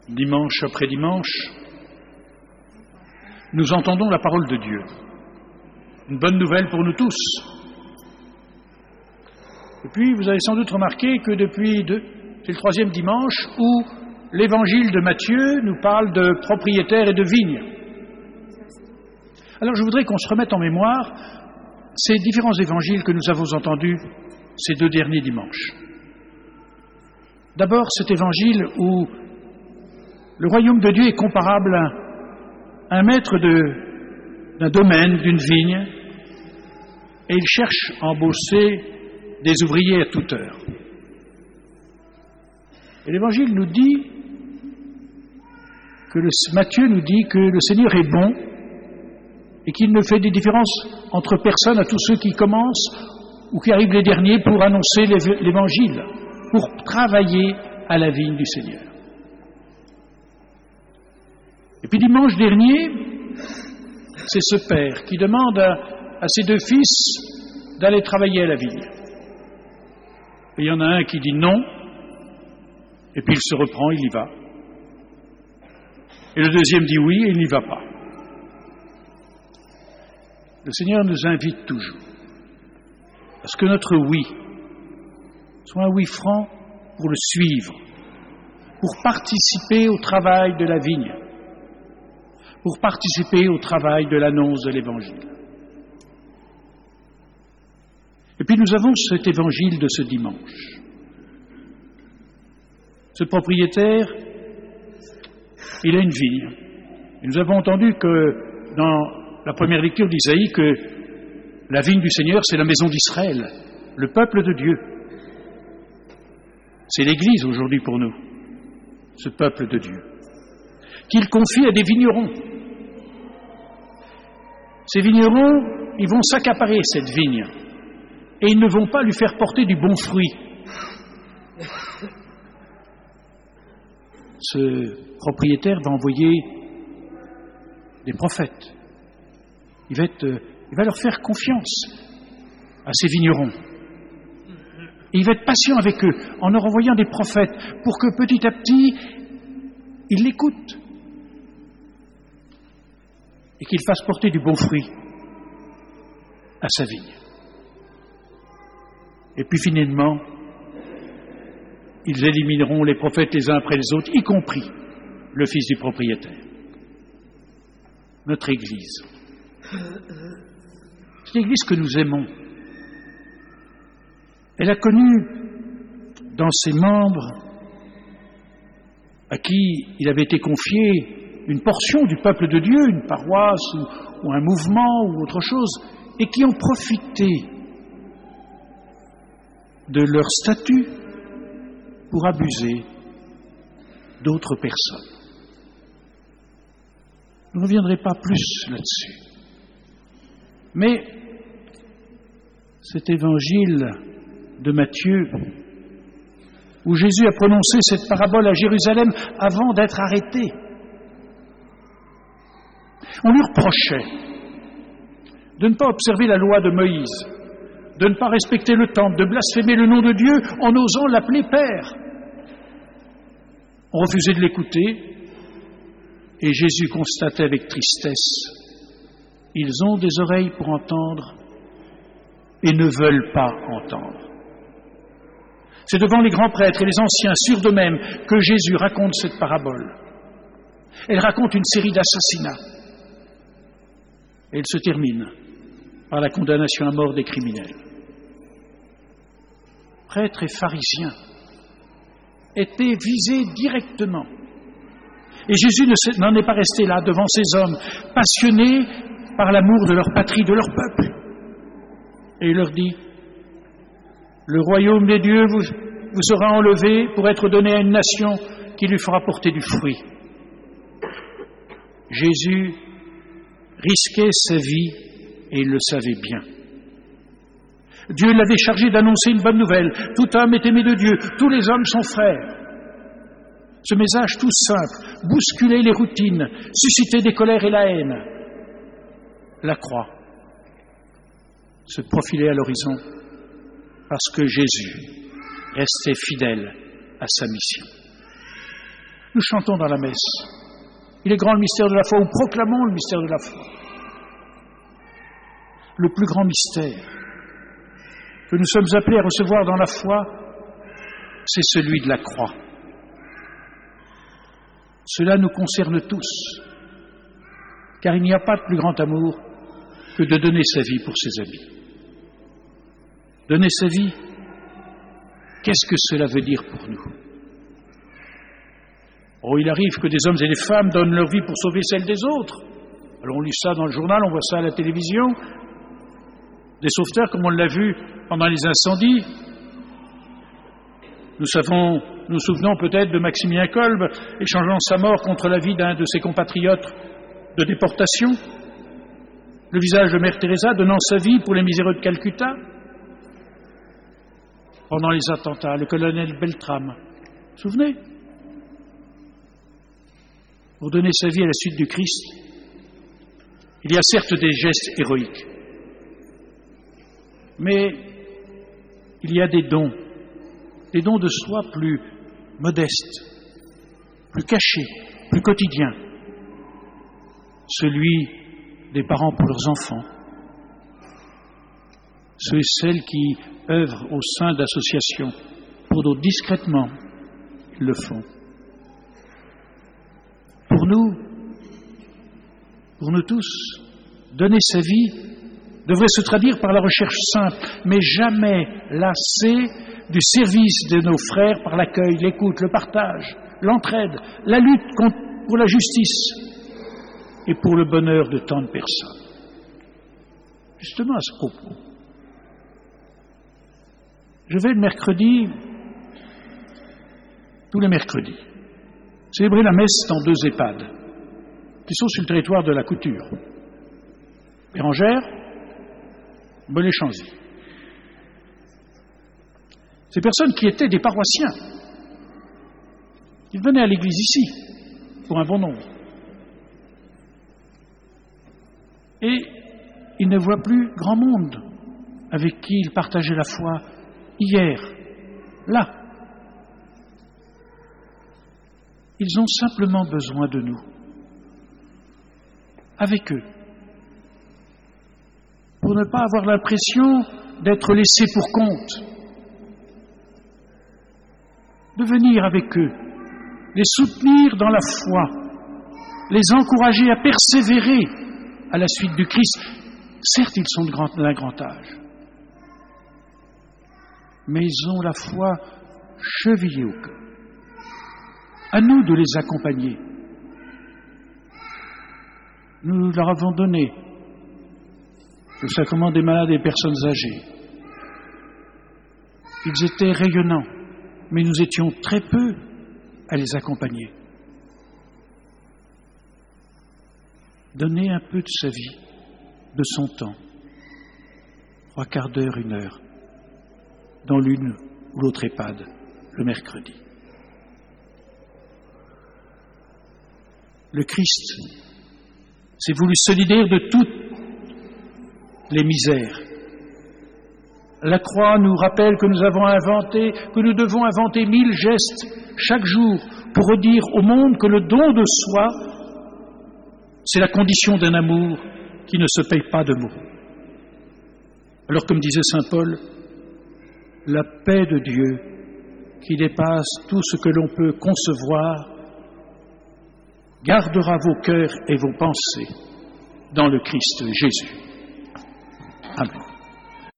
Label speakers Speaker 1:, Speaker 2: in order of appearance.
Speaker 1: Dimanche après dimanche, nous entendons la parole de Dieu. Une bonne nouvelle pour nous tous. Et puis, vous avez sans doute remarqué que c'est le 3e dimanche où l'évangile de Matthieu nous parle de propriétaires et de vignes. Alors, je voudrais qu'on se remette en mémoire ces différents évangiles que nous avons entendus ces 2 derniers dimanches. D'abord, cet évangile où le royaume de Dieu est comparable à un maître d'un domaine, d'une vigne, et il cherche à embaucher des ouvriers à toute heure. Et l'Évangile nous dit Matthieu nous dit que le Seigneur est bon et qu'il ne fait des différences entre personne à tous ceux qui commencent ou qui arrivent les derniers pour annoncer l'Évangile, pour travailler à la vigne du Seigneur. Et puis dimanche dernier, c'est ce père qui demande à ses 2 fils d'aller travailler à la vigne. Et il y en a un qui dit non, et puis il se reprend, il y va. Et le deuxième dit oui, et il n'y va pas. Le Seigneur nous invite toujours à ce que notre oui soit un oui franc pour le suivre, pour participer au travail de la vigne, pour participer au travail de l'annonce de l'Évangile. Et puis nous avons cet évangile de ce dimanche. Ce propriétaire, il a une vigne. Et nous avons entendu que dans la première lecture d'Isaïe que la vigne du Seigneur, c'est la maison d'Israël, le peuple de Dieu. C'est l'Église aujourd'hui pour nous, ce peuple de Dieu, qu'il confie à des vignerons. Ces vignerons, ils vont s'accaparer cette vigne. Et ils ne vont pas lui faire porter du bon fruit. Ce propriétaire va envoyer des prophètes. Il va leur faire confiance à ces vignerons. Et il va être patient avec eux en leur envoyant des prophètes pour que petit à petit, ils l'écoutent et qu'ils fassent porter du bon fruit à sa vigne. Et puis finalement, ils élimineront les prophètes les uns après les autres, y compris le fils du propriétaire. Notre Église. C'est l'Église que nous aimons. Elle a connu dans ses membres à qui il avait été confié une portion du peuple de Dieu, une paroisse ou un mouvement ou autre chose, et qui ont profité de leur statut pour abuser d'autres personnes. Je ne reviendrai pas plus là-dessus. Mais cet évangile de Matthieu, où Jésus a prononcé cette parabole à Jérusalem avant d'être arrêté, on lui reprochait de ne pas observer la loi de Moïse, de ne pas respecter le temple, de blasphémer le nom de Dieu en osant l'appeler Père. On refusait de l'écouter et Jésus constatait avec tristesse: ils ont des oreilles pour entendre et ne veulent pas entendre. C'est devant les grands prêtres et les anciens, sûrs d'eux-mêmes, que Jésus raconte cette parabole. Elle raconte une série d'assassinats. Et elle se termine par la condamnation à mort des criminels. Prêtres et pharisiens étaient visés directement. Et Jésus n'en est pas resté là devant ces hommes, passionnés par l'amour de leur patrie, de leur peuple. Et il leur dit: le royaume des dieux vous sera enlevé pour être donné à une nation qui lui fera porter du fruit. Jésus risquait sa vie et il le savait bien. Dieu l'avait chargé d'annoncer une bonne nouvelle. Tout homme est aimé de Dieu, tous les hommes sont frères. Ce message tout simple, bousculer les routines, susciter des colères et la haine. La croix se profilait à l'horizon parce que Jésus restait fidèle à sa mission. Nous chantons dans la messe. Il est grand le mystère de la foi, ou proclamons le mystère de la foi. Le plus grand mystère que nous sommes appelés à recevoir dans la foi, c'est celui de la croix. Cela nous concerne tous, car il n'y a pas de plus grand amour que de donner sa vie pour ses amis. Donner sa vie, qu'est-ce que cela veut dire pour nous ? Oh, il arrive que des hommes et des femmes donnent leur vie pour sauver celle des autres. Alors on lit ça dans le journal, on voit ça à la télévision. Des sauveteurs, comme on l'a vu pendant les incendies. Nous souvenons peut-être de Maximilien Kolbe échangeant sa mort contre la vie d'un de ses compatriotes de déportation. Le visage de Mère Teresa donnant sa vie pour les miséreux de Calcutta. Pendant les attentats, le colonel Beltrame. Vous vous souvenez ? Pour donner sa vie à la suite du Christ, il y a certes des gestes héroïques, mais il y a des dons de soi plus modestes, plus cachés, plus quotidiens. Celui des parents pour leurs enfants, ceux et celles qui œuvrent au sein d'associations, pour d'autres discrètement, ils le font. Pour nous tous, donner sa vie devrait se traduire par la recherche simple, mais jamais lassée du service de nos frères par l'accueil, l'écoute, le partage, l'entraide, la lutte pour la justice et pour le bonheur de tant de personnes. Justement à ce propos, je vais le mercredi, tous les mercredis, célébrer la messe dans 2 EHPAD qui sont sur le territoire de la Couture. Bérengère, Bonnet-Chanzy. Ces personnes qui étaient des paroissiens, ils venaient à l'église ici, pour un bon nombre. Et ils ne voient plus grand monde avec qui ils partageaient la foi hier, là. Ils ont simplement besoin de nous, avec eux, pour ne pas avoir l'impression d'être laissés pour compte, de venir avec eux, les soutenir dans la foi, les encourager à persévérer à la suite du Christ. Certes, ils sont d'un grand âge, mais ils ont la foi chevillée au cœur. À nous de les accompagner. Nous leur avons donné le sacrement des malades et des personnes âgées. Ils étaient rayonnants, mais nous étions très peu à les accompagner. Donner un peu de sa vie, de son temps, 3/4 d'heure, 1 heure, dans l'une ou l'autre EHPAD, le mercredi. Le Christ s'est voulu solidaire de toutes les misères. La croix nous rappelle que nous devons inventer 1000 gestes chaque jour pour redire au monde que le don de soi, c'est la condition d'un amour qui ne se paye pas de mots. Alors, comme disait saint Paul, la paix de Dieu, qui dépasse tout ce que l'on peut concevoir, gardera vos cœurs et vos pensées dans le Christ Jésus.